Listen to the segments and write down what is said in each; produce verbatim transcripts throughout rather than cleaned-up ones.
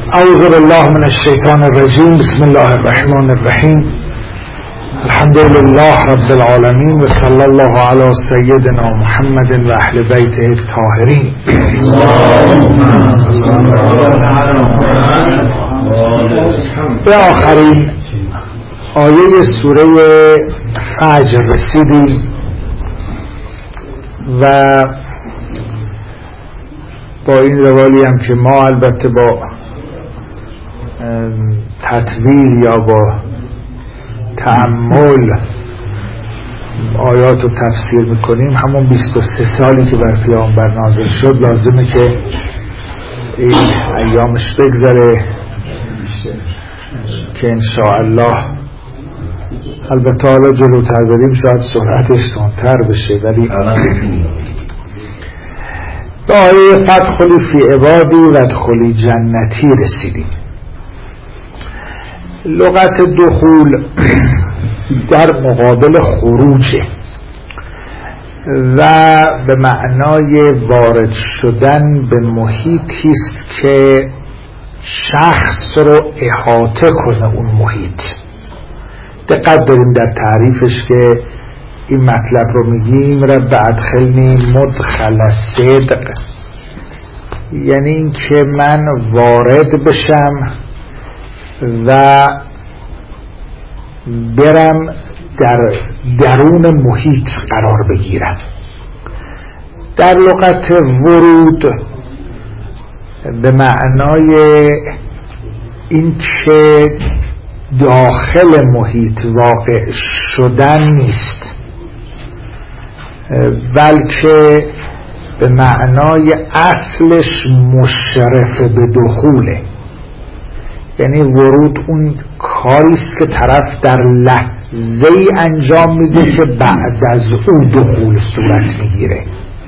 اعوذ بالله من الشیطان الرجیم. بسم الله الرحمن الرحیم. الحمد لله رب العالمین و صلی الله علی سیدنا محمد و اهل بیته الطاهرین. به آخرین آیه سوره فجر رسیدیم و با این روالی هم که ما البته با تطویل یا با تأمل آیات رو تفسیر میکنیم، همون بیست و سه سالی که بر پیامبر نازل شد لازمه که این ایامش بگذره که انشاءالله البته حالا جلوتر بریم شاید سرعتش تندتر بشه، ولی به آیه فدخلی فی عبادی و ادخلی جنتی رسیدیم. لغت دخول در مقابل خروجه و به معنای وارد شدن به محیطی است که شخص رو احاطه کنه اون محیط. دقت داریم در تعریفش که این مطلب رو میگیم رب ادخلنی مدخل صدق، یعنی این که من وارد بشم و برم در درون محیط قرار بگیرم. در لغت ورود به معنای این که داخل محیط واقع شدن نیست، بلکه به معنای اصلش مشرف به دخوله. یعنی ورود اون کاریست که طرف در لحظه‌ای انجام میده که بعد از او دخول صورت میگیره.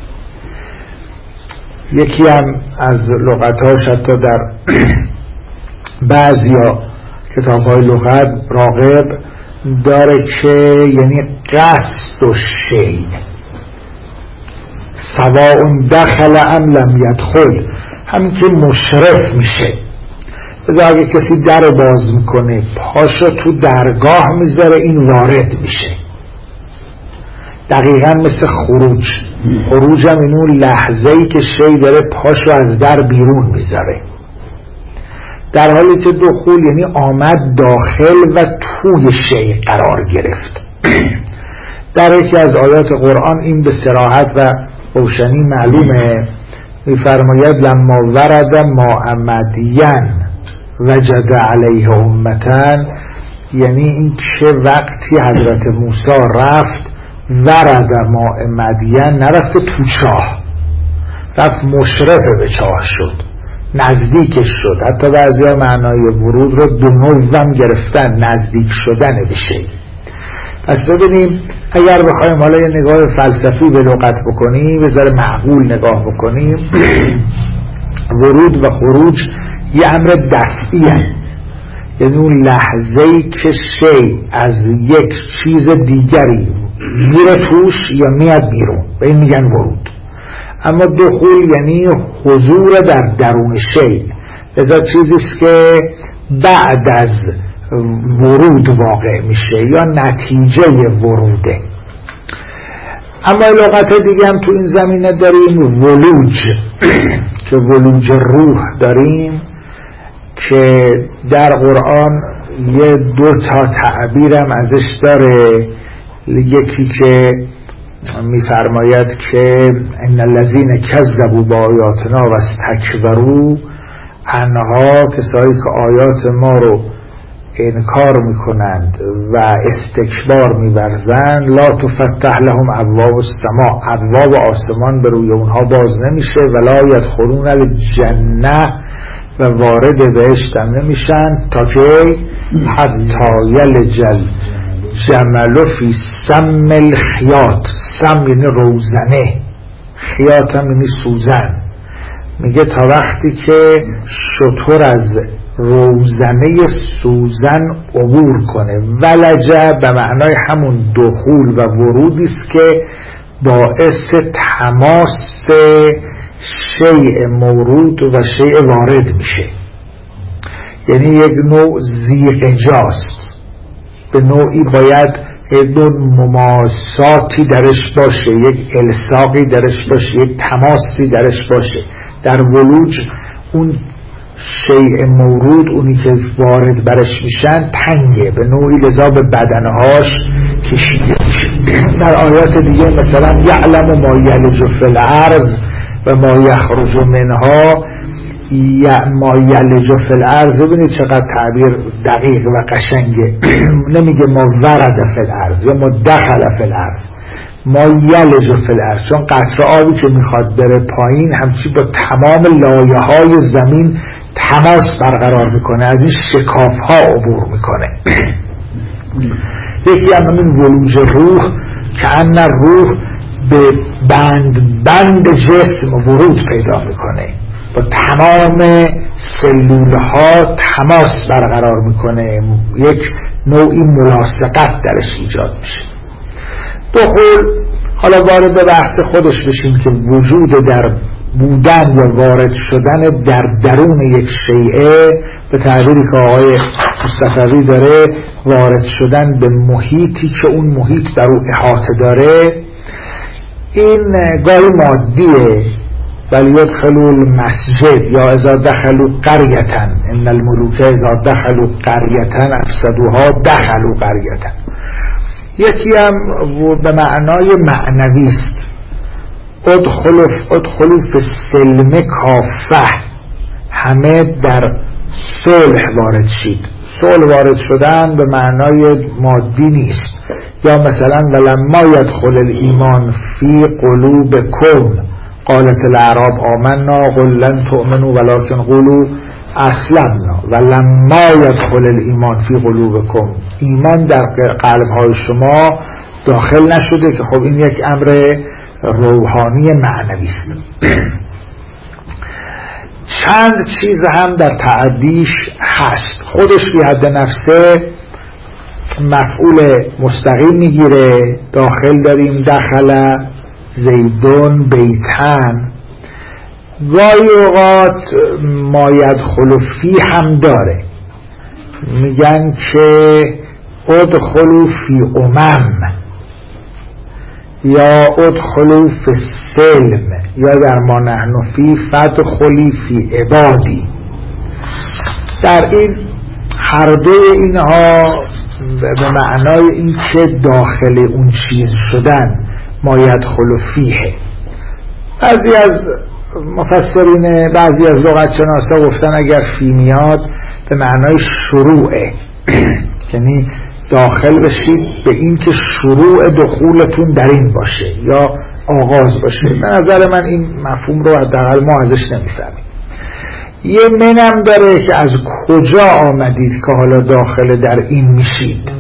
یکی هم از لغتاش حتی در بعضیا کتاب‌های لغت راغب داره که یعنی قصد و شی سواء دخل ام لم یدخل، همین که مشرف میشه. بذار اگه کسی در باز میکنه پاشو تو درگاه میذاره، این وارد میشه. دقیقا مثل خروج. خروج هم این اون لحظه‌ای که شی داره پاشو از در بیرون میذاره. در حالی که دخول یعنی آمد داخل و توی شی قرار گرفت. در یکی از آیات قرآن این به صراحت و روشنی معلومه، میفرماید لما ورد ماء مدین وجد علیه امتن، یعنی این که وقتی حضرت موسی رفت ورد ماء مدین، نرفت تو چاه، رفت مشرف به چاه شد، نزدیکش شد. حتی بعضی ها معنای ورود رو دو نوعم گرفتن، نزدیک شدن بشه. پس ببینیم اگر بخوایم حالا یه نگاه فلسفی به لغت بکنیم، به ذره معقول نگاه بکنیم، ورود و خروج یه امر دفعی هست، یعنی اون لحظه‌ای که شی از یک چیز دیگری میره توش یا میاد بیرون، به این میگن ورود. اما دخول یعنی حضور در درون شی، ازا چیزیست که بعد از ورود واقع میشه یا نتیجه وروده. اما لغت دیگه هم تو این زمینه داریم، ولوج که ولوج روح داریم که در قرآن یه دو تا تعبیرم ازش داره. یکی که میفرماید که ان الذین کذبوا بآیاتنا واستکبروا عنها، کسایی که آیات ما رو انکار میکنند و استکبار میورزند، لا تفتح لهم ابواب السماء، ابواب آسمان به روی اونها باز نمیشه، ولا یدخلون الجنه، و وارد بهشت هم نمیشن تا که حتی یلج الجمل فی سم الخیاط. سم یعنی روزنه، خیاط هم یعنی سوزن. میگه تا وقتی که شتر از روزنه سوزن عبور کنه. ولجه به معنای همون دخول و ورودی است که باعث تماس شیء مورود و شیء وارد میشه. یعنی یک نوع زیغجاست، به نوعی باید یک نوع مماساتی درش باشه، یک الساقی درش باشه، یک تماسی درش باشه. در ولوج اون شیء مورود، اونی که وارد برش میشن تنگه به نوعی، لذا به بدنهاش کشیده میشه. در آیات دیگه مثلا یعلم ما یلج فی الارض و ما یخرج منها، ما یلج فی الارض، ببینید چقدر تعبیر دقیق و قشنگه. نمیگه ما ورد فی الارض یا ما دخل فی الارض، ما یلج فی الارض، چون قطره آبی که میخواد بره پایین همچی با تمام لایه های زمین تماس برقرار میکنه، از این شکاف ها عبور میکنه. یکی هم همین ولوج روح که ان روح به بند بند جسم ورود پیدا میکنه، با تمام سلول ها تماس برقرار میکنه، یک نوعی ملاصقت درش ایجاد میشه. دخول، حالا وارد بحث خودش بشیم که وجود در بودن یا وارد شدن در درون یک شیء، به تعبیری که آقای مصطفی داره، وارد شدن به محیطی که اون محیط در او احاطه داره، این گاهی مادیه. ولی یدخلوا المسجد یا اذا دخلوا قریة ان الملوک اذا دخلوا قریة افسدوها دخلوا قریة. یکی هم به معنای معنوی است، ادخلوا ادخلوا فی السلم کافه، همه در صلح وارد شید. صلح وارد شدن به معنای مادی نیست. یا مثلا ولما یدخل الایمان فی قلوبکم قالت الاعراب آمنا قل لن تؤمنوا ولكن قولوا اسلمنا ولما یدخل الایمان فی قلوبکم، ایمان در قلب‌های شما داخل نشده، که خب این یک امر روحانی معنوی است. چند چیز هم در تعدیش هست، خودش بی حد نفسه مفعول مستقیم میگیره. داخل داریم دخل زیدون بیتن، گاهی اوقات ما یدخل فی هم داره، میگن که ادخلوا فی امم یا ادخلوا فی السلم یا در ما نحن فی فادخلی فی عبادی. در این هر دوی اینها به معنای این که داخل اون چیز شدن، ما یدخل فیه. بعضی از مفسرین، بعضی از لغتشناسا گفتن اگر فی میاد به معنای شروعه، یعنی داخل بشید به این که شروع دخولتون در این باشه یا آغاز باشه. به نظر من این مفهوم رو حداقل ما ازش نمیفهمیم. یه منم داره که از کجا آمدید که حالا داخل در این میشید،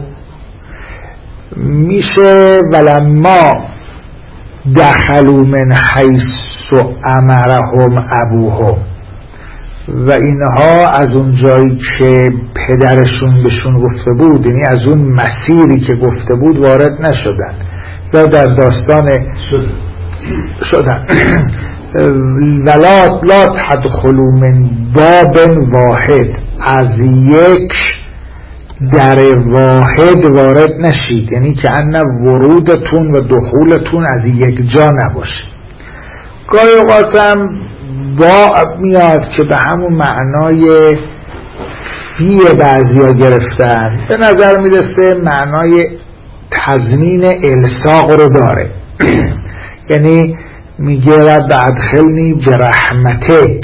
میشه ولما دخلوا من حیث امرهم ابوهم، و اینها از اون جایی که پدرشون بهشون گفته بود، یعنی از اون مسیری که گفته بود وارد نشدن، یا در داستان شدن ولا لا تدخلوا من باب واحد، از یک در واحد وارد نشید، یعنی که ان ورودتون و دخولتون از یک جا نباشه. گاهی اوقات هم با میاد که به همون معنای فی بعضیا گرفتن، به نظر میرسه معنای تضمین الساق رو داره. یعنی میگه رب ادخلنی برحمتک،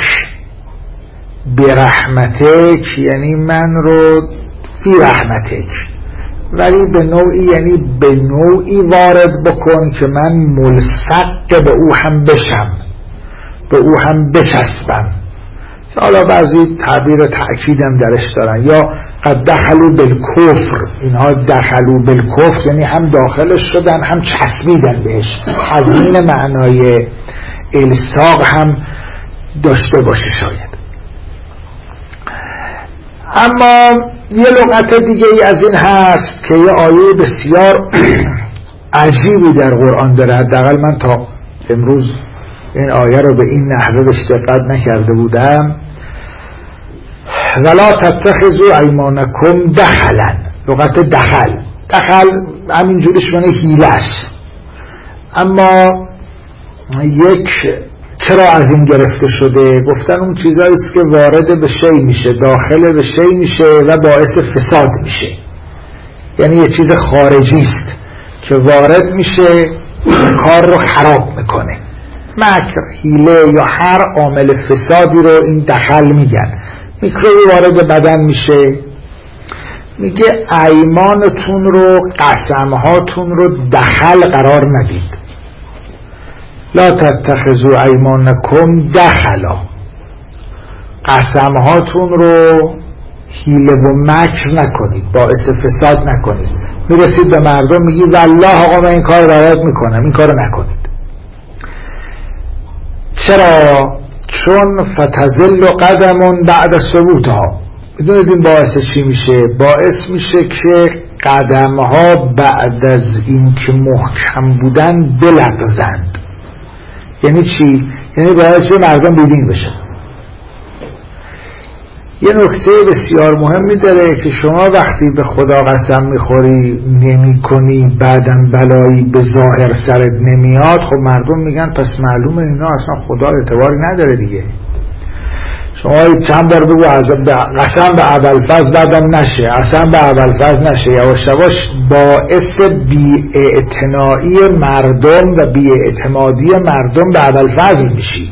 برحمتک یعنی من رو فی رحمتک، ولی به نوعی یعنی به نوعی وارد بکن که من ملصق به او هم بشم، به او هم بچسبم. حالا بعضی تعبیر تأکیدم درش دارن، یا قد دخلوا بالکفر، اینها دخلوا بالکفر یعنی هم داخلش شدن هم چسبیدن بهش، تضمین معنای الساق هم داشته باشه شاید. اما یه لغت دیگه ای از این هست که یه آیه بسیار عجیبی در قرآن داره، حداقل من تا امروز این آیه رو به این نحوه بهش دقت نکرده بودم. ولا تتخذوا ایمانکم دخلا. لغت دخل دخل همین جورش معنی حیله است، اما یک چرا از این گرفته شده؟ گفتن اون چیزایی است که وارد به شی میشه، داخل به شی میشه و باعث فساد میشه، یعنی یه چیز خارجی است که وارد میشه کار رو خراب میکنه. مکر، حیله یا هر عامل فسادی رو این دخل میگن. میکروبی وارد بدن میشه، میگه ایمانتون رو، قسمهاتون رو دخل قرار ندید. لا تتخذوا ایمانکم دخلا، قسمهاتون رو حیله و مکر نکنید، باعث فساد نکنید. میرسید به مردم میگی والله آقا من این کار برات میکنم، این کار نکنید. چرا؟ چون فتزل قدمون بعد ثبوتها. میدونید این باعث چی میشه؟ باعث میشه که قدمها بعد از این که محکم بودن بلغزند. یعنی چی؟ یعنی باعث به مردم بیدین بشن. یه نکته بسیار مهمی داره که شما وقتی به خدا قسم میخوری نمی کنی، بعدم بلایی به ظاهر سرت نمیاد، خب مردم میگن پس معلومه اینا اصلا خدا اعتباری نداره دیگه. شما چند بار بگو قسم به ابوالفضل بعدم نشه، اصلا به ابوالفضل نشه، یواش یواش باعث بی‌اعتنایی مردم و بی‌اعتمادی مردم به ابوالفضل میشی.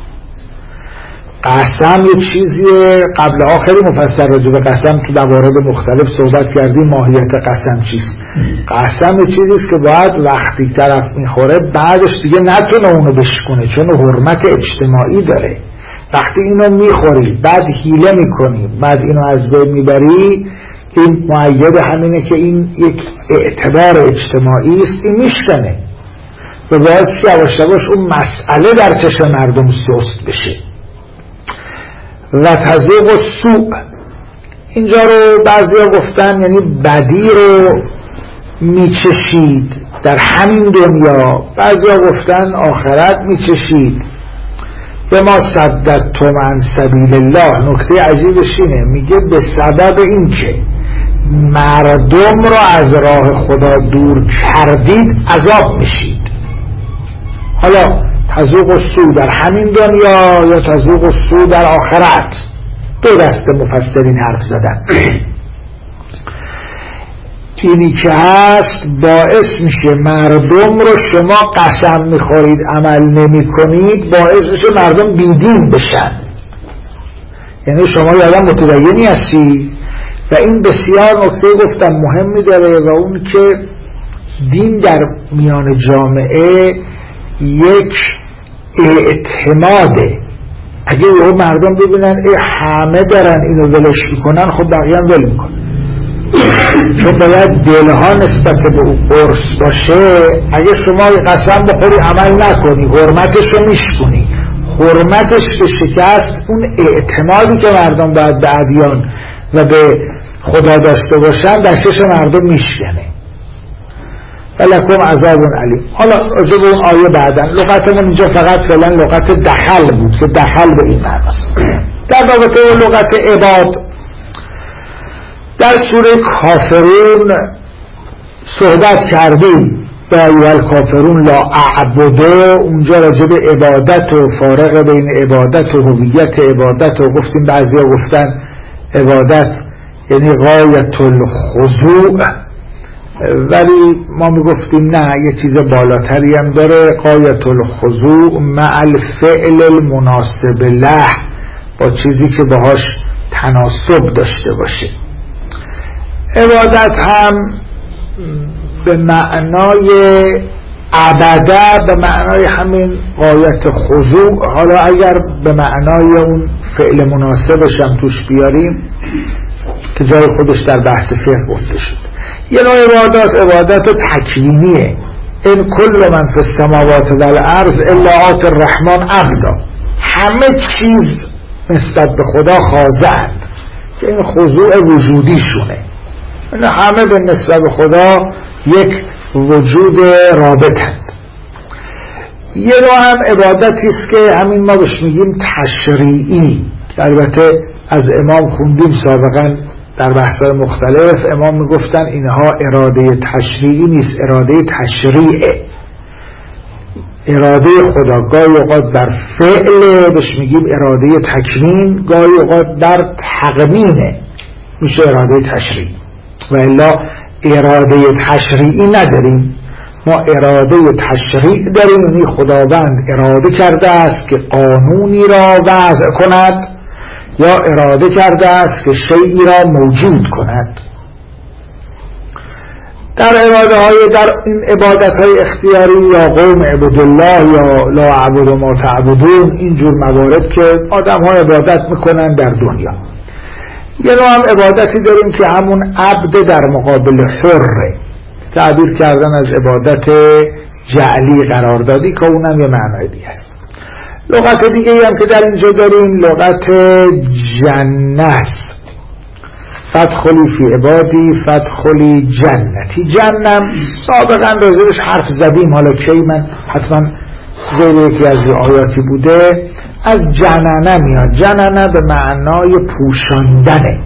قسم یه چیزیه، قبلها خیلی مفصل راجع به قسم تو موارد مختلف صحبت کردیم، ماهیت قسم چیست. قسم یه چیزیست که باید وقتی طرف میخوره بعدش دیگه نتونه اونو بشکنه، چون حرمت اجتماعی داره. وقتی اینو میخوری بعد حیله میکنی بعد اینو از بین میبری، این مؤید همینه که این یک اعتبار اجتماعی است، این میشکنه و باید یواش یواش اون مسئله در چشم مردم سست بشه. و تذوق السوء، اینجا رو بعضیا گفتن یعنی بدی رو میچشید در همین دنیا، بعضیا گفتن آخرت میچشید. به ما صددتم عن سبیل الله. نکته عجیبش اینه، میگه به سبب اینکه مردم رو از راه خدا دور کردید عذاب میشید. حالا تذوق السوء در همین دنیا یا تذوق السوء در آخرت، دو دسته مفسرین حرف زدن. اینی که هست باعث میشه مردم رو، شما قسم میخورید عمل نمی کنید، باعث میشه مردم بیدین بشن. یعنی شما یادم متدینی هستی و این بسیار نکته گفتم مهمی داره و اون که دین در میان جامعه یک اعتماده. اگه یه مردم ببینن ای همه دارن اینو ولش میکنن، خب بقیه هم ول میکنن، چون باید دلها نسبت به اون قرص باشه. اگه شما قسم بخوری عمل نکنی، حرمتش رو میشکنی، حرمتش به شکست اون اعتمادی که مردم باید به ادیان و به خدا داشته باشن در چشم مردم میشکنه. ولکم عذاب علیم. حالا راجع به اون آیه بعدن، لغتمون اینجا فقط فعلا لغت دخل بود که دخل به این معناست. در رابطه با لغت عباد در سوره کافرون صحبت کردیم. و ایوال کافرون لا اعبده، اونجا راجع به عبادت و فارق بین عبادت و هویت عبادت و گفتیم بعضیا گفتن عبادت یعنی غایت الخضوع، ولی ما میگفتیم نه، یه چیز بالاتری هم داره، غایت الخضوع مع الفعل المناسب له، با چیزی که باهاش تناسب داشته باشه. عبادت هم به معنای عبده، به معنای همین غایت خضوع. حالا اگر به معنای اون فعل مناسبش هم توش بیاریم که جای خودش در بحث فقه گفته شد. یه نوع عبادات عبادت تکوینیه، این کل من فی السماوات و الارض الا آتی الرحمن عبدا، همه چیز نسبت به خدا خاضعند که این خضوع وجودیشونه، این همه به نسبت به خدا یک وجود رابطند. یه نوع هم عبادتی است که همین ما بهش میگیم تشریعی، که البته از امام خوندیم سابقا در بحث‌های مختلف. امام میگفتن اینها اراده تشریعی نیست، اراده تشریعه، اراده خدا. گاهی اوقات در فعل بهش میگیم اراده تکوین، گاهی اوقات در تقنینه میشه اراده تشریعی. و الا اراده تشریعی نداریم، ما اراده تشریع داریم، یعنی خداوند اراده کرده است که قانونی را وضع کند یا اراده کرده است که شیئی را موجود کند. در اراده های در این عبادت های اختیاری یا قوم عبدالله یا لا اعبد ما تعبدون، اینجور موارد که آدم ها عبادت میکنن در دنیا. یه نوع هم عبادتی داریم که همون عبد در مقابل حره، تعبیر کردن از عبادت جعلی قراردادی که اونم یه معنای دیگه است. لغت دیگه هم که در اینجا داریم لغت جنت، فدخلی فی عبادی فدخلی جنتی. جنم سابقا راجبش حرف زدیم، حالا کی من حتما زیر یکی از آیاتی بوده. از جننه میاد، جننه به معنای پوشاندنه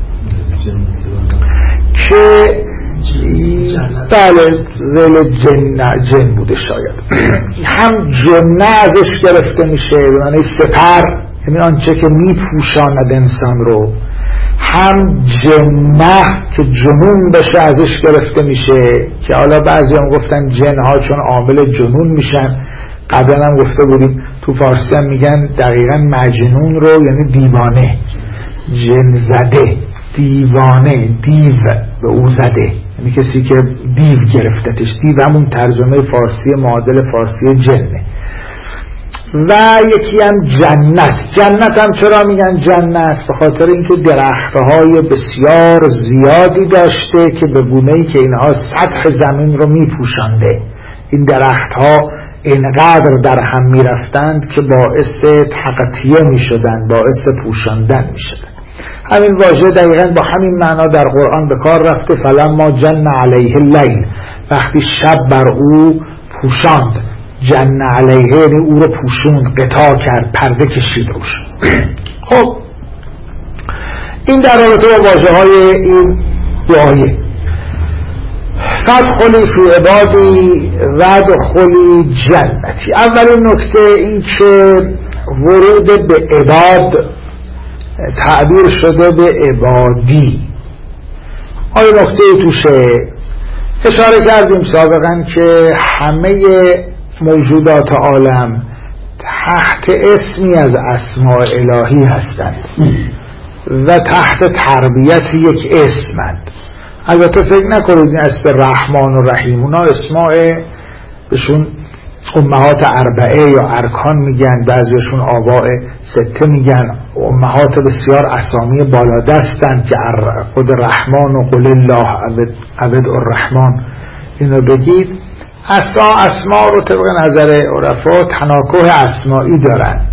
که بله زیل جن جن بوده شاید. هم جنه ازش گرفته میشه به معنی سپر، یعنی آنچه که میپوشاند انسان رو، هم جنه که جنون بشه ازش گرفته میشه، که حالا بعضی هم گفتن جنها چون عامل جنون میشن. قبلا هم گفته بودیم تو فارسی هم میگن دقیقا مجنون رو یعنی دیوانه، جن زده، دیوانه، دیو به او زده، یعنی کسی که دیو گرفتتش. دیو همون ترجمه فارسی معادل فارسی جنه. و یکی هم جنت. جنت هم چرا میگن جنت؟ به خاطر اینکه درختهای بسیار زیادی داشته که به گونه‌ای که اینها سطح زمین رو میپوشانده. این درختها اینقدر در هم میرفتند که باعث تغطیه میشدند، باعث پوشاندن میشدند. همین واژه دقیقاً با همین معنا در قرآن به کار رفته. فلما جن علیه اللیل، وقتی شب بر او پوشاند. جن علیه یعنی او رو پوشوند، قطاع کرد، پرده کشید روش. خب این در رابطه با واژه های این دعایه. فدخلی فی عبادی وادخلی جنتی. اولین نکته این که ورود به عباد تعبیر شده به عبادی. آیا نکته توشه؟ اشاره کردیم سابقا که همه موجودات عالم تحت اسمی از اسماء الهی هستند و تحت تربیت یک اسمند. البته فکر نکنید این اسم رحمان و رحیم اونا اسماء بهشون امهات اربعه یا ارکان میگن، بعضیشون آباء سته میگن، امهات بسیار اسامی بالادستند که خود رحمان و قل الله عبد الرحمن اینو بگید. اسما اسما رو طبق نظر عرفا تناکح اسمایی دارن،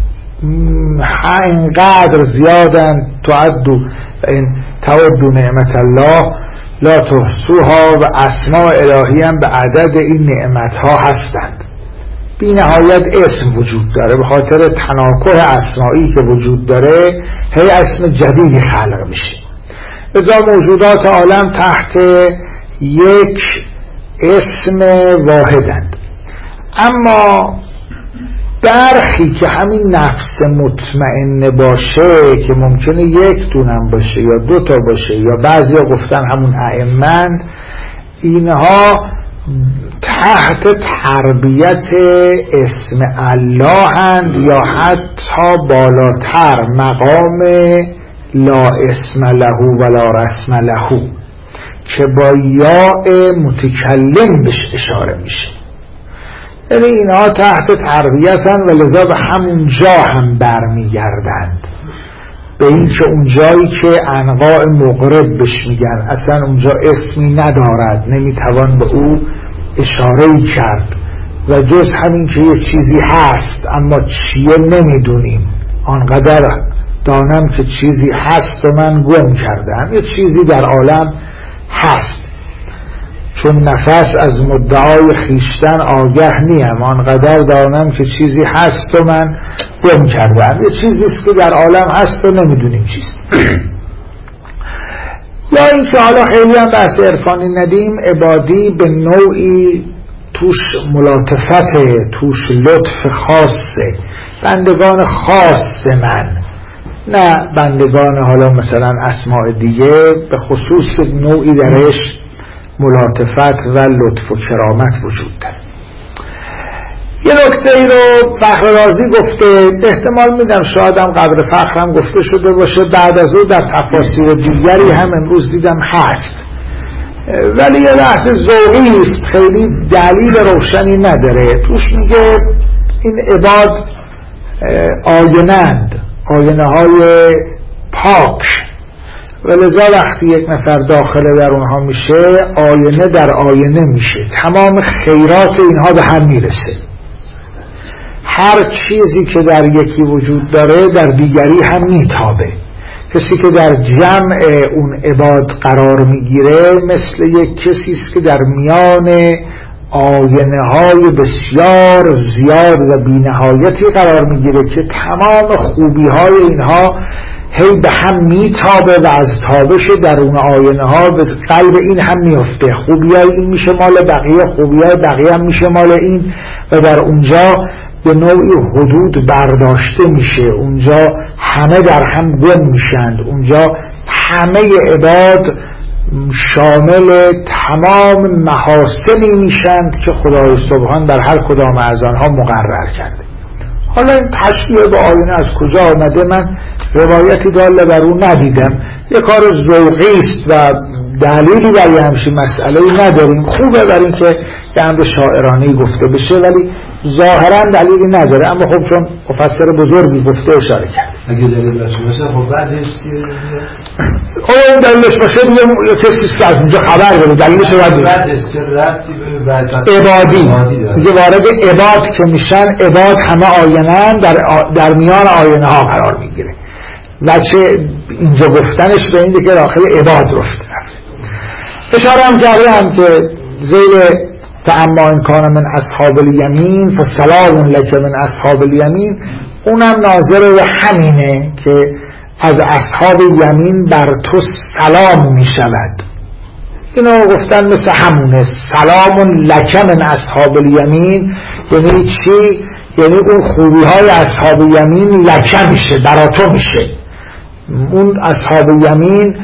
اینقدر زیادن تعدو این تعدو نعمت الله لا تحصوها، و اسماء الهی هم به عدد این نعمتها هستند. بی نهایت اسم وجود داره، به خاطر تناکح اسمایی که وجود داره هی اسم جدیدی خلق میشه. لذا موجودات عالم تحت یک اسم واحدند. اما برخی که همین نفس مطمئنه باشه که ممکنه یک دونم باشه یا دو تا باشه یا بعضی ها گفتن همون ائمه، اینها تحت تربیت اسم الله هند یا حتی بالاتر مقام لا اسم له ولا رسم له که با یاء متکلم بهش اشاره میشه. یعنی اینها تحت تربیتن و لذا به همون جا هم برمیگردند، به این که اون جایی که انواع مقرب بهش میگن اصلا اونجا اسمی ندارد، نمیتوان به او اشاره‌ای کرد و جز همین که یه چیزی هست اما چیه نمیدونیم. آنقدر دانم که چیزی هست و من گم کردم، یه چیزی در عالم هست. چون نفس از مدعای خیشتن آگه نیم، آنقدر دانم که چیزی هست و من گم کردم. یه چیزیست که در عالم هست و نمیدونیم چیست. یا این که حالا خیلی هم بحث عرفانی ندیم، عبادی به نوعی توش ملاطفته، توش لطف خاصه، بندگان خاص من، نه بندگان حالا مثلا اسماء دیگه، به خصوص نوعی درش ملاطفت و لطف و کرامت وجود داره. یه نکته ای رو فخر رازی گفته، احتمال میدم شاید هم قبر فخرم گفته شده باشه، بعد از او در تفاسیر دیگری هم امروز دیدم هست، ولی یه بحث ذوقی است، خیلی دلیل روشنی نداره. توش میگه این عباد آینند، آینه های پاک، ولذا وقتی یک نفر داخل در اونها میشه، آینه در آینه میشه، تمام خیرات اینها به هم میرسه. هر چیزی که در یکی وجود داره در دیگری هم میتابه. کسی که در جمع اون عباد قرار میگیره مثل یک کسی است که در میان آینه های بسیار زیاد و بی‌نهایتی قرار میگیره که تمام خوبی های اینها هی به هم میتابه و از تابش در اون آینه ها به قلب این هم میفته. خوبی های این میشه مال بقیه، خوبی های بقیه هم میشه مال این، و در اونجا به نوعی حدود برداشته میشه، اونجا همه در هم گم میشند، اونجا همه عباد شامل تمام محاسنی میشند که خدای سبحان در هر کدام از آنها مقرر کرده. حالا این تشبیه با آینه از کجا آمده من روایتی داله بر اون ندیدم، یه کار ذوقی است و دلیلی برای همچین مسئله‌ای نداریم. خوبه برای اینکه یه امر شاعرانه‌ای گفته بشه ولی ظاهرا دلیلی نداره، اما خب چون مفسر بزرگی گفته اشاره کرد. اگه دلیل باشه خب بعدش اون دلیلش باشه دیگه کسی که از اونجا خبر داره دلیلش باید بعدش چه ربطی به بعد عبادی دیگه وارد عباد که میشن، عباد همه آینه در در میان آینه ها قرار میگیره و چه اینجا گفتنش به اینه که داخل عباد رفته. اشاره هم کردم که زیر فاما ان کان من اصحاب الیمین فسلام لک من اصحاب الیمین، اونم ناظر به همینه که از اصحاب یمین بر تو سلام می شود. اینو گفتن مثل همونه، سلام لک من اصحاب الیمین یعنی چی؟ یعنی اون خوبی های اصحاب یمین لکه میشه، برا تو میشه. اون اصحاب یمین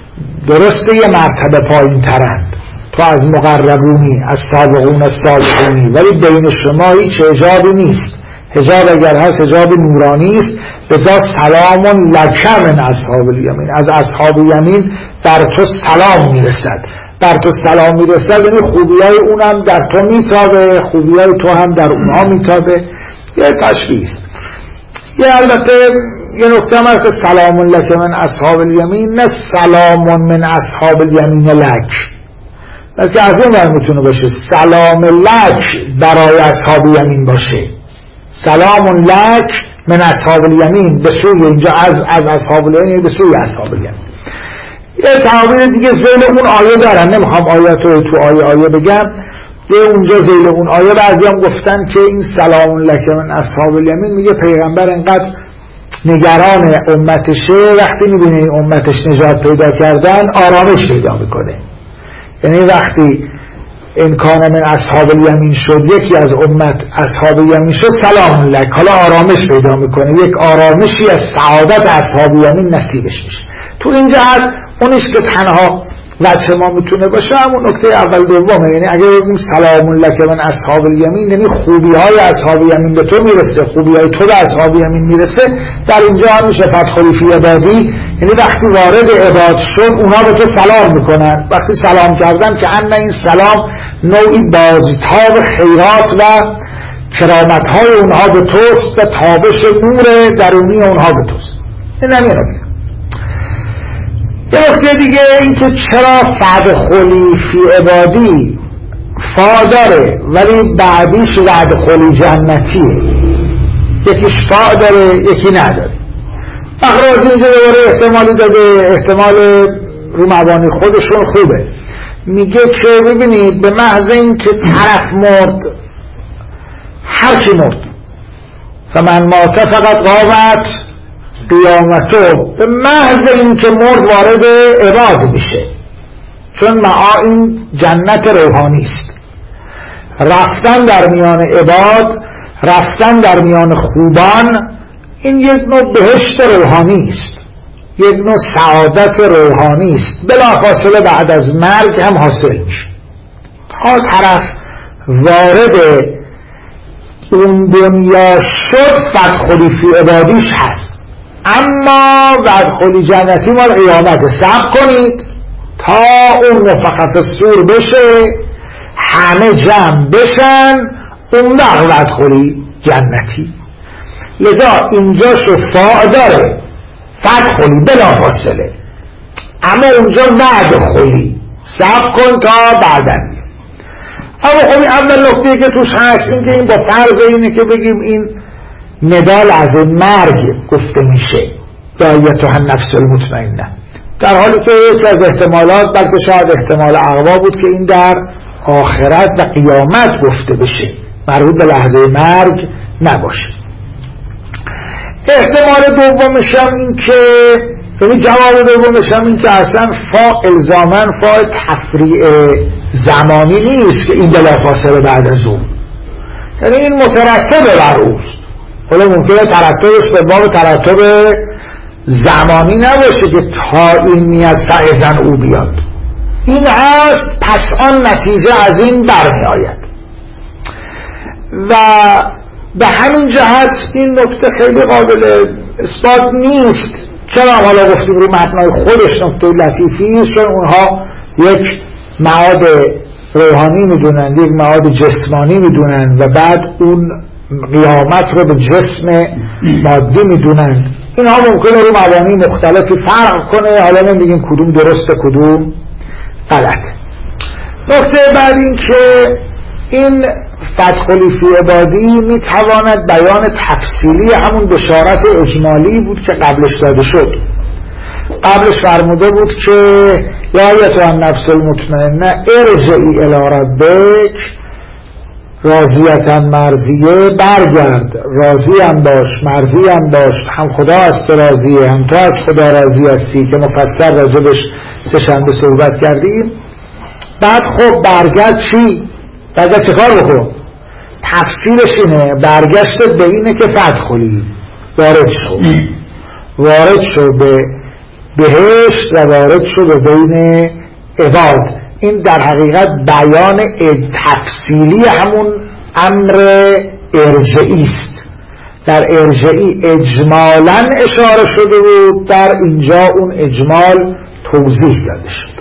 درسته یه مرتبه پایین ترند، تو از مقربونی، از سابقون از سابقونی، ولی بین شما هیچ حجابی نیست. حجاب اگر هست حجاب نورانی است. بذا سلام لک من اصحاب الیمین، از اصحاب یمین در تو سلام میرسد. در تو سلام میرسد یعنی خوبی های اونم در تو میتابه، خوبی های تو هم در اونها میتابه. یه تشبیه است. یه البته یه نکته هم هست که سلام لک من اصحاب الیمین، نه سلام من اصحاب الیمین لک، بلکه از اون ور میتونه باشه سلام لک برای اصحاب یمین باشه. سلام لک من اصحاب الیمین به سوی، اینجا از از اصحاب الیمین به سوی اصحاب الیمین. یه تعابیر دیگه زیل اون آیه دارن، نمیخوام آیات رو تو آیه آیه بگم. یه اونجا زیل اون آیه بعضی هم گفتن که این سلام لک من اصحاب الیمین میگه پیغمبر انقدر نگران امتشه، وقتی میبینه این امتش نجات پیدا کردن آرامش پیدا میکنه. یعنی وقتی این کان من اصحاب الیمین شد، یکی از امت اصحاب الیمین شد، سلام لک، حالا آرامش پیدا میکنه، یک آرامشی از سعادت اصحاب الیمین نصیبش میشه. تو این جهت اونیش که تنها وجه ما میتونه باشه همون نکته اول دومه، یعنی اگه بگیم سلام لک من اصحاب الیمین یعنی خوبی های اصحاب یمین به تو میرسه، خوبی های تو به اصحاب یمین میرسه. در اینجا هم میشه فتحی فی عبادی، یعنی وقتی وارد عباد شد اونا به تو سلام میکنن، وقتی سلام کردن که ان این سلام نوعی بازتاب خیرات و کرامت های اونها به توست و تابش نور درونی اونها به توست. این هم یه نکته. یه نکته دیگه این که چرا فعد خلی فی عبادی فا داره ولی بعدیش وعد خلی جنتیه، یکیش فا داره یکی نداره. مخراجی اینجا دوباره احتمالی داده، احتمال رو مبانی خودشون خوبه. میگه که ببینید به محض این که طرف مرد، هر کی مرد فمن مات فقط قامت قیامته، به محض این که مرد وارد عباد میشه، چون معا این جنت روحانی است. رفتن در میان عباد، رفتن در میان خوبان، این یک نوع بهشت روحانی است، یک نوع سعادت روحانی است، بلافاصله بعد از مرگ هم حاصل میشه. تا طرف وارد اون دنیا شد فدخلی فی عبادیش هست، اما فدخلی جنتی مال قیامت. صبر کنید تا اون نفخت الصور بشه، همه جمع بشن، اون وقت فدخلی جنتی. لذا اینجا شفاع داره فدخلی بلافاصله، اما اونجا بعد خلی صبر کن تا بعدن. اما خب اول نکته که توش هست این که این با فرض اینه که بگیم این ندال از مرگ گفته میشه یا ایتها النفس المطمئنه، در حالی که یکی از احتمالات، بلکه شاید احتمال اقوا بود که این در آخرت و قیامت گفته بشه، مربوط به لحظه مرگ نباشه. احتمال دومش هم این که یعنی جواب دومش هم این که اصلا فا الزاماً فا تفریع زمانی نیست که این بلافاصله بعد از اون، یعنی این مترتبه بر اوست. حالا ممکنه ترتبش به باب ترتب زمانی نباشه که تا این میاد فعزن او بیاد، این هست پس آن نتیجه از این برمی آید. و به همین جهت این نکته خیلی قابل اثبات نیست. چرا حالا گفتیم رو مبنای خودش نکته لطیفی است، چون اونها یک معاد روحانی میدونن، یک معاد جسمانی میدونن و بعد اون قیامت رو به جسم مادی میدونن. اینها ممکنه رو مبانی مختلفی فرق کنه، حالا نمیگیم کدوم درسته کدوم غلط. نکته بعد این که این فدخلی فی عبادی میتواند بیان تفصیلی همون بشارت اجمالی بود که قبلش داده شد. قبلش فرموده بود که یا ایتها النفس المطمئنه ارجعی الی ربک راضیة مرضیه، برگرد راضی هم باش مرضی هم باش، هم خدا از تو راضیه هم تو از خدا راضی هستی که مفصل راجبش سه شنبه صحبت کردیم. بعد خب برگرد چی؟ برگرد چه کار بکن؟ تفسیرش اینه برگشت به اینه که فدخلی وارد شو، وارد شو به بهشت و وارد شو به بین عباد. این در حقیقت بیان تفصیلی همون امر ارجعی است. در ارجعی اجمالاً اشاره شده بود، در اینجا اون اجمال توضیح داده شد.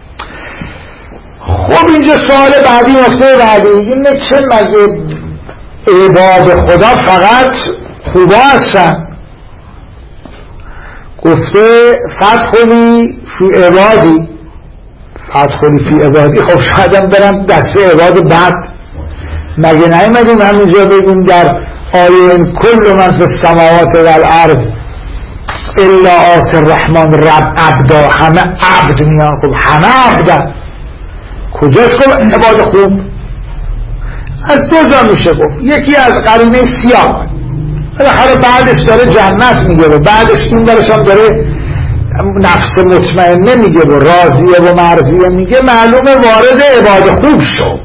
خب اینجا سوال بعدی، نکته بعدی اینه که مگه عباد خدا فقط خوبا هستن؟ گفته فدخلی فی عبادی، فدخلی فی عبادی. خب شاید هم برم دسته عباد بعد، مگه نیومدیم همینجا بگیم در آیه کل من فی السماوات والارض الا آتی الرحمن رب عبدا، همه عبد میان. خب همه عبدن، کجاش گفت عباد خوب؟ از دو جا میشه گفت، یکی از قرینه سیاق، بالاخره بعدش داره جنت میگه و بعدش این درش هم داره نفس مطمئنه میگه و راضیه و مرضیه میگه، معلومه وارد عباد خوب شو.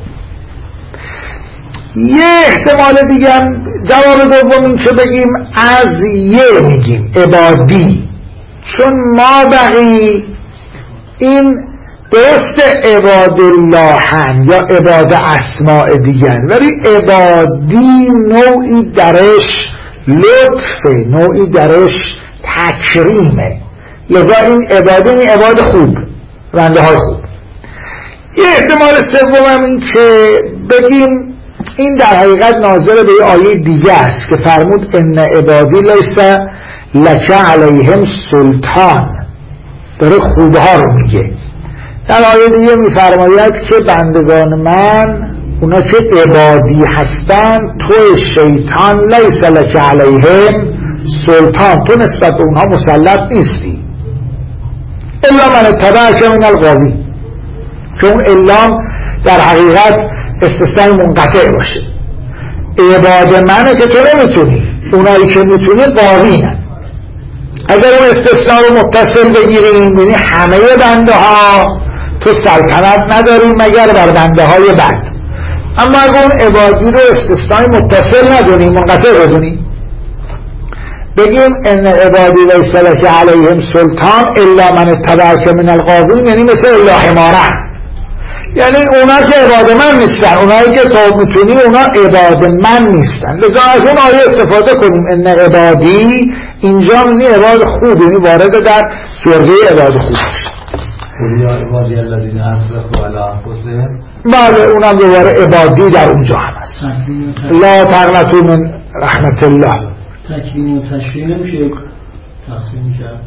یه احتمال دیگه هم جواب دوم این که بگیم از یه میگیم عبادی، چون ما بقی این درست عباد الله هم یا عباد اسماء دیگر، ولی عبادی نوعی درش لطفه، نوعی درش تکریمه. لذا این عبادی این عباد خوب، بنده های خوب. یه احتمال سوم هم این که بگیم این در حقیقت ناظر به یه آیه دیگه است که فرمود ان عبادی لیس لک علیهم سلطان، داره خوبها رو میگه. در آیه دیگه میفرماید که بندگان من اونا که عبادی هستن تو شیطان لیس لک علیهم سلطان، تو نسبت به اونها مسلط نیستی. الا من اتبعک من الغاوی، که اون الا در حقیقت استثناء منقطع باشه. عباد منه که تو نمیتونی، اونایی که میتونی قاوینن. اگر اون استثناء رو متصل بگیریم یعنی همه بنده ها تو سلطنت نداری مگر بر بنده های بد. اما اگر اون عبادی رو استثناء متصل ندونی، منقطع بدونی، بگیم ان عبادی لیس لک علیهم سلطان الا من اتبعک من الغاوین، یعنی مثل الا حماره، یعنی اونا که عباد من نیستن، اونایی که تو میتونی اونا عباد من نیستن. لذا از اون آیه استفاده کنیم ان عبادی اینجا یعنی عباد خوب، یعنی وارد در فرقه عباد خوب میشه. یا عبادی الذین اسرفوا علی انفسهم، بله اونم دوباره عبادی در اونجا هم هست. لا تقنطوا من رحمت الله. تکوین و تشکیل نمیشه تقسیم کرد.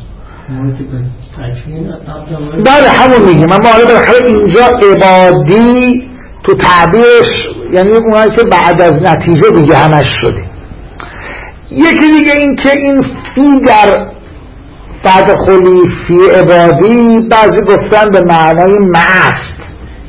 بله همون میگه من مالا بالاخره اینجا عبادی تو تعبیرش یعنی اونایی که بعد از نتیجه دیگه همش شده. یکی دیگه این که این فی در فدخلی فی عبادی بعضی گفتن به معنای معست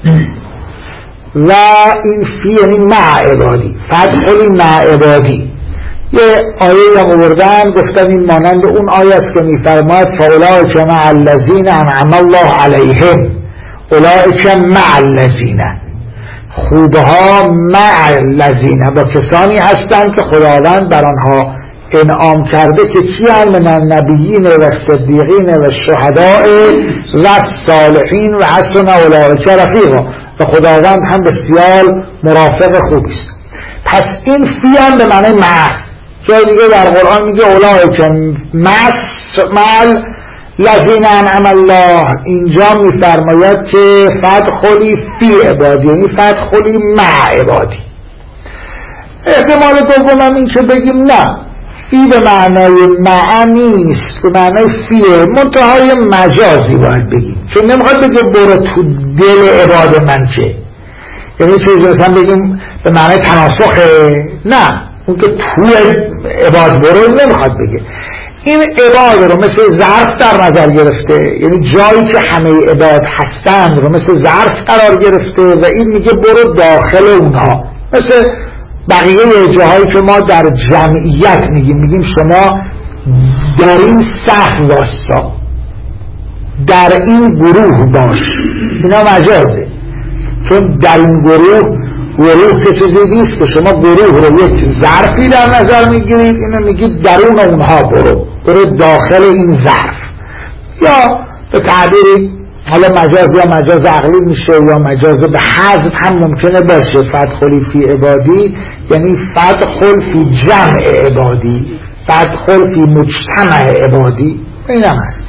و این فی یعنی مع عبادی، فدخلی مع عبادی. یه آیه هم آوردن گفتن این مانند اون آیه است که میفرماید فاولئک مع الذین انعم الله علیهم، اولئک مع الذین، خوبها مع الذین، با کسانی هستند که خداوند بر آنها انعام کرده که کیان؟ من النبیین و الصدیقین و الشهداء و الصالحین و حسن اولئک رفیقا، و خداوند هم بسیار مرافق خوبی است. پس این فی هم به معنی معص. جای دیگه در قرآن میگه اولئک مع الذین انعم الله، اینجا میفرماید که فدخلی فی عبادی، یعنی فدخلی مع عبادی. احتمال دوم هم این که بگیم نه فی به معنای مع نیست، به معنای فیه، منتهای مجازی باید بگیم، چون نمیخواد بگه برو تو دل عباد من که، یعنی چیزی مثلا بگیم به معنای تناسخه، نه اون که تو عباد برو نمیخواد بگه. این عباد رو مثل ظرف در نظر گرفته، یعنی جایی که همه عباد هستند رو مثل ظرف قرار گرفته و این میگه برو داخل اونها، مثل بقیه جاهایی که ما در جمعیت میگیم، میگیم شما در این صف واسطا، در این گروه باش. اینا مجازه، چون در این گروه گروه که چیزی نیست که شما گروه رو یک ظرفی در نظر میگیرید، اینو میگید درون اونها برو، برو داخل این ظرف. یا به تعبیری حالا مجاز یا مجاز عقلی میشه یا مجاز به حذف هم ممکنه باشه، فدخلی فی عبادی یعنی فدخل فی جمع عبادی، فدخل فی مجتمع عبادی، این هم هست.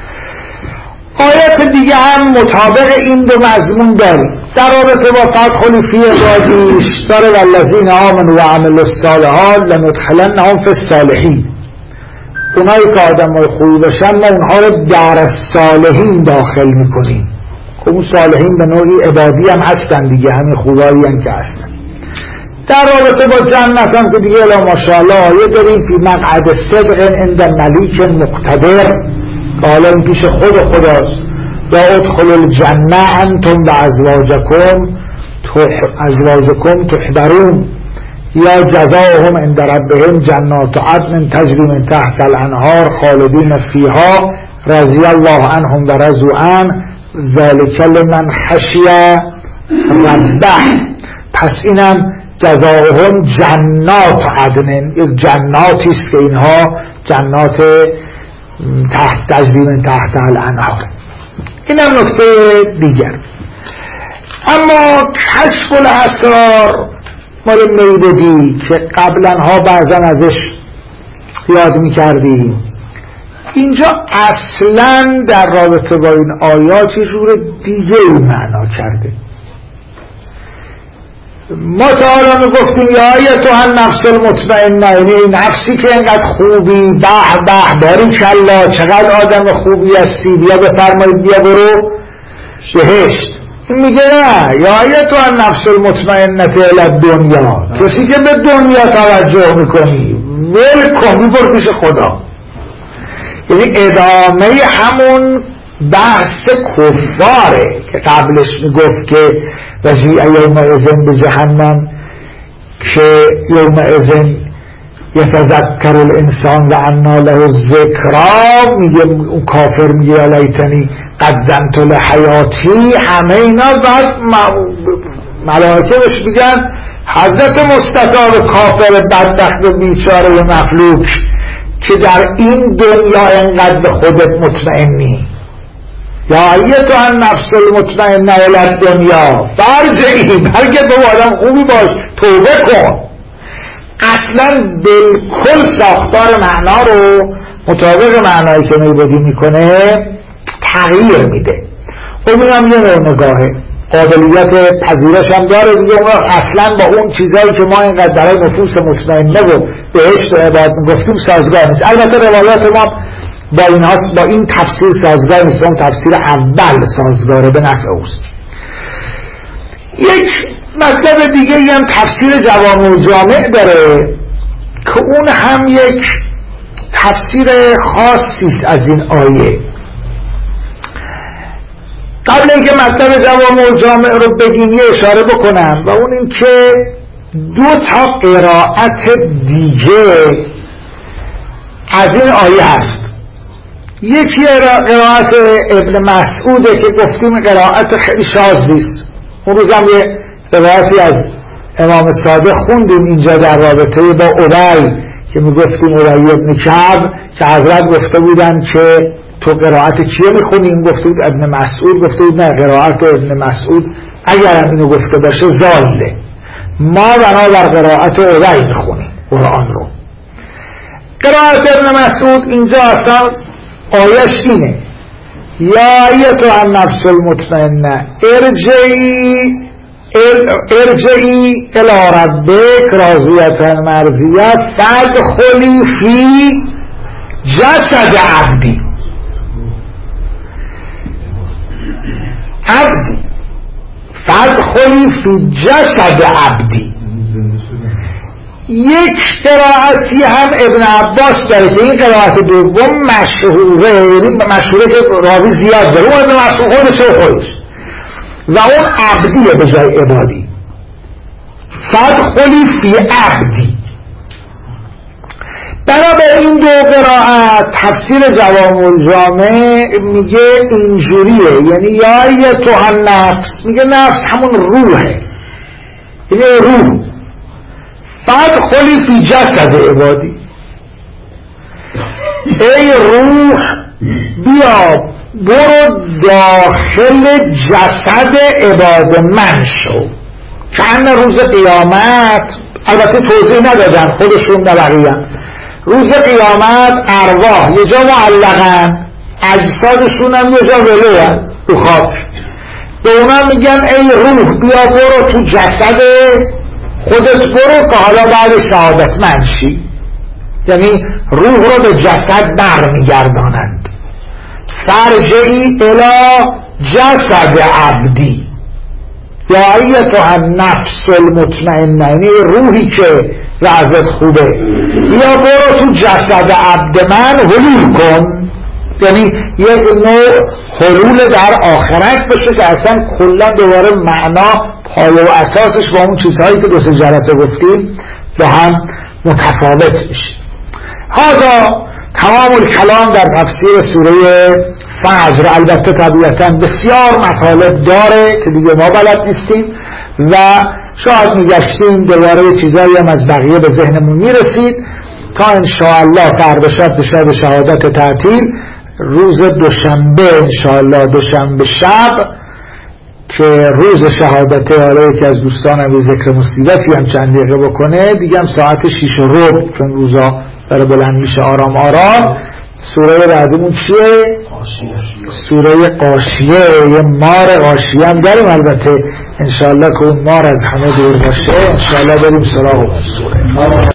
آیات دیگه هم مطابق این دو مضمون داریم. در رابطه با فدخلی فی عبادی داره والذین آمنوا و عملوا الصالحات لندخلنهم فی الصالحین، اونایی که آدم های خوبی باشن ما اونها رو در صالحین داخل میکنیم. خب اون صالحین به نوعی عبادی هم هستن دیگه، همین خوبایی هم که هستن. در رابطه با جنت هم که دیگه الا ماشاءالله آیه داریم فی مقعد صدق عند ملیک مقتدر، که حالا این پیش خود خداست. یا ادخلوا الجنه انتم و ازواجکم ازواجکم تحبرون، یا جزاهم عند ربهم جنات عدن تجری من تحت الانهار خالدین فیها رضی الله عنهم و رضوا عنه ذلک لمن خشی ربه. پس اینم جزاهم جنات عدن، یک جناتی است که اینها جنات تحت تجری من تحت الانهار. اینم نکته دیگر. اما کشف الاسرار مال میدادی که قبلا ها بعضا ازش یاد می کردیم، اینجا اصلا در رابطه با این آیات یه جور دیگه ای معنا کرده. ما تعالی می گفتیم یا ایتها النفس المطمئنه، یعنی این نفسی که اینقدر خوبی، به به باریکالله چقدر آدم خوبی هستی، بیا بفرمایید بیا برو بهشت. این میگه نه یا ایتها النفس المطمئنه الی الدنیا، کسی که به دنیا توجه میکنی ول کن ببر پیش خدا. یعنی ادامه همون بحث کفاره که قبلش میگفت که وجیع یوم اذن به جهنم که یوم اذن یتذکر الانسان و انا له الذکری، میگه اون کافر میگه یا لیتنی قدمت لحیاتی. همه اینا بعد ملائکه بهش میگن حضرت مصطفی کافر بدبخت و بیچاره و مفلوک که در این دنیا انقدر به خودت مطمئنی، یا ایتها النفس المطمئنه الی الدنیا فرجعی، برگرد به آدم خوبی باش، توبه کن. اصلا بالکل ساختار معنا رو مطابق معنایی که میبودی میکنه تغییر میده. خب اینم یه نوع نگاهه، قابلیت پذیرش هم داره دیگه. اون اصلا با اون چیزایی که ما اینقدر برای نفوس مطمئنه و بهشت و عبادت میگفتیم سازگار نیست. البته روایات ما با این, با این تفسیر سازگار نیست، اون تفسیر اول سازگاره به نفع اوست. یک مطلب دیگه هم تفسیر جوامع الجامع داره که اون هم یک تفسیر خاصی از این آیه. قبل اینکه مطلب جوامع الجامع رو بگیم یه اشاره بکنم و اون این که دو تا قرائت دیگه از این آیه هست. یکی قرائت ابن مسعوده که گفتیم قرائت خیلی شاذیست. اون روز هم یه روایتی از امام صادق خوندیم اینجا در رابطه با ابی که میگفتیم ابی ابن کعب که حضرت گفته بودن که تو قرائت کیه میخونیم؟ گفته بود ابن مسعود. گفته بود نه، قرائت ابن مسعود اگر هم اینو گفته باشه ضاله، ما بنابر قرائت ابی میخونیم قرآن رو. قرائت ابن مسعود اینجا اصلا آیش اینه یا ایتها النفس المطمئنه ارجعی ارجعی الی ربک راضیة مرضیة فادخلی فی جسد عبدی. عبدی فادخلی فی جسد عبدی. یک قرائتی هم ابن عباس داره که این قرائت دوم مشهوره، یعنی مشهوره که راوی زیاد داره، اون ابن مسعود خودش و خودش و اون عبدیه به جای عبادی. فادخلی فی عبدی. بنابر این دو قرائت تفسیر جوامع الجامع میگه اینجوریه، یعنی یا ایتها النفس، میگه نفس همون روحه، یعنی روح. فادخلی فی جسد عبادی، ای روح بیا برو داخل جسد عباد من شو. که ان روز قیامت، البته توضیح ندادن خودشون نبقیم، روز قیامت ارواح یه جا معلقن، اجسادشون هم یه جا ولوان تو خاک. به اونا میگن ای روح بیا برو تو جسد خودت برو که حالا بعد شهادت من شی. یعنی روح رو به جسد بر میگردانند. فرجعی الی جسد عبدی یا ایتها النفس المطمئنه، یعنی روحی که وضعت خوبه بیا برو تو جسد عبد من حلول کن. یعنی یک نوع حلول در آخرت بشه که اصلا کلا دوباره معنا پایه و اساسش با اون چیزهایی که دو سه جلسه گفتیم با هم متفاوت میشه. هذا تمام الکلام در تفسیر سوره فجر. البته طبیعتا بسیار مطالب داره که دیگه ما بلد نیستیم و شاید میگشتیم دوباره چیزایی هم از بقیه به ذهنمون میرسید تا انشاءالله فردا شب به شب شهادت تعطیل روز دوشنبه، انشاءالله دوشنبه شب که روز شهادت، حالا یکی از دوستانم یه ذکر مصیبتی هم چند دقیقه بکنه دیگه، هم ساعت شیش و ربع چون روزا داره بلند میشه آرام آرام. سوره بعدیمون چیه؟ قاشیه. سوره قاشیه. یه مار قاشیه هم داریم البته، انشاءالله که اون مار از همه دور باشه، انشاءالله بریم سراغ اون سوره.